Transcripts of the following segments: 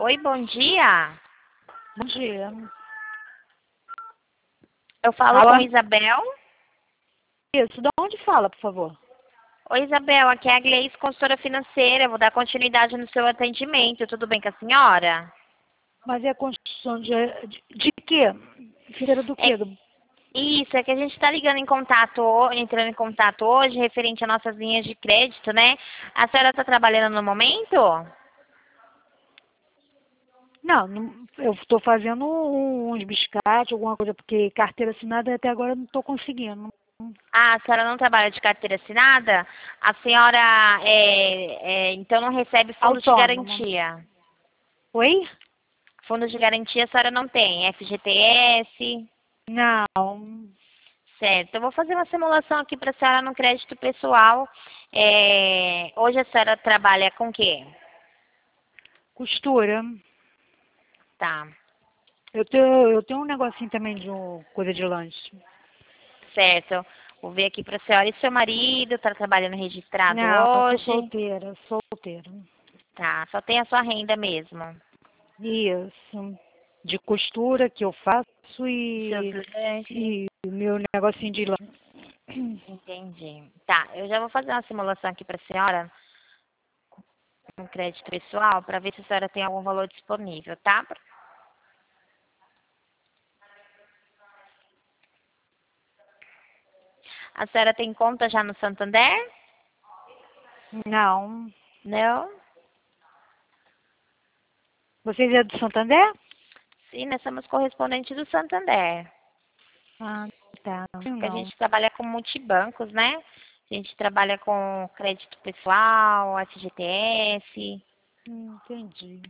Oi, bom dia. Bom dia. Eu falo Fala. com Isabel. Isso, de onde fala, por favor? Oi, Isabel, aqui é a Gleice, consultora financeira. Vou dar continuidade no seu atendimento. Tudo bem com a senhora? Mas é a construção de quê? Financeira do É, quê? isso, é que a gente está entrando em contato hoje, referente às nossas linhas de crédito, né? A senhora está trabalhando no momento? Eu estou fazendo uns biscates, alguma coisa, porque carteira assinada até agora eu não estou conseguindo. Ah, a senhora não trabalha de carteira assinada? A senhora, então, não recebe fundos de Autônoma. garantia? Oi? Fundos de garantia a senhora não tem? FGTS? Não. Certo, eu vou fazer uma simulação aqui para a senhora no crédito pessoal. Hoje a senhora trabalha com o quê? Costura. Tá, Eu tenho um negocinho também de coisa de lanche. certo. Vou ver aqui para a senhora. E seu marido está trabalhando registrado Não, eu sou hoje? solteira, solteira. Tá, só tem a sua renda mesmo. Isso. De costura que eu faço Seus e, lanches. e meu negocinho de lanche. Entendi. Tá, eu já vou fazer uma simulação aqui para a senhora no crédito pessoal para ver se a senhora tem algum valor disponível, tá? A senhora tem conta já no Santander? Não. Não? Vocês é do Santander? Sim, nós somos correspondentes do Santander. Ah, tá. Que a Não. gente trabalha com multibancos, né? A gente trabalha com crédito pessoal, FGTS. Entendi.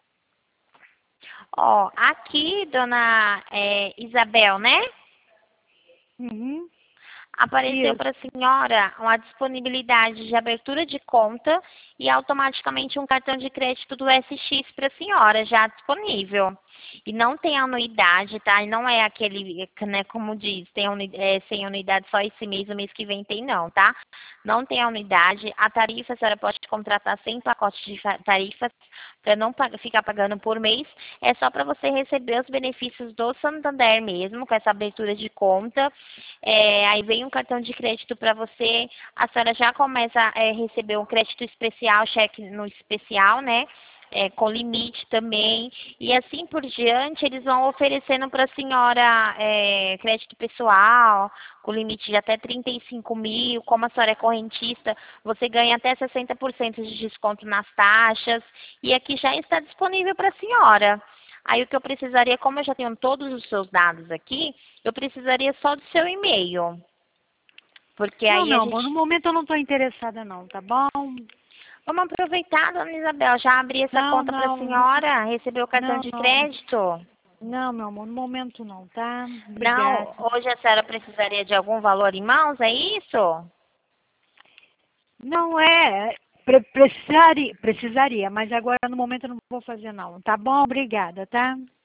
Ó, aqui, dona Isabel, né? Uhum. Apareceu Isso. para a senhora uma disponibilidade de abertura de conta e automaticamente um cartão de crédito do SX para a senhora já disponível. E não tem anuidade, tá? E não é aquele, né, como diz, sem anuidade só esse mês, o mês que vem tem não, tá? Não tem anuidade. A tarifa a senhora pode contratar sem pacote de tarifas para não ficar pagando por mês. É só para você receber os benefícios do Santander mesmo, com essa abertura de conta. Aí vem um cartão de crédito para você, a senhora já começa a receber um crédito especial, cheque no especial, né? Com limite também, e assim por diante, eles vão oferecendo para a senhora crédito pessoal, com limite de até 35 mil, como a senhora é correntista, você ganha até 60% de desconto nas taxas, e aqui já está disponível para a senhora. Aí o que eu precisaria, como eu já tenho todos os seus dados aqui, eu precisaria só do seu e-mail. Porque Não, aí a meu amor, no gente. momento eu não estou interessada não, tá bom? Vamos aproveitar, dona Isabel. Já abri essa Não, conta para a não, senhora, recebeu o cartão não, de não. crédito. Não, meu amor, no momento não, tá? Não, Obrigada. hoje a senhora precisaria de algum valor em mãos, é isso? Não é, precisaria, mas agora no momento eu não vou fazer não, tá bom? Obrigada, tá?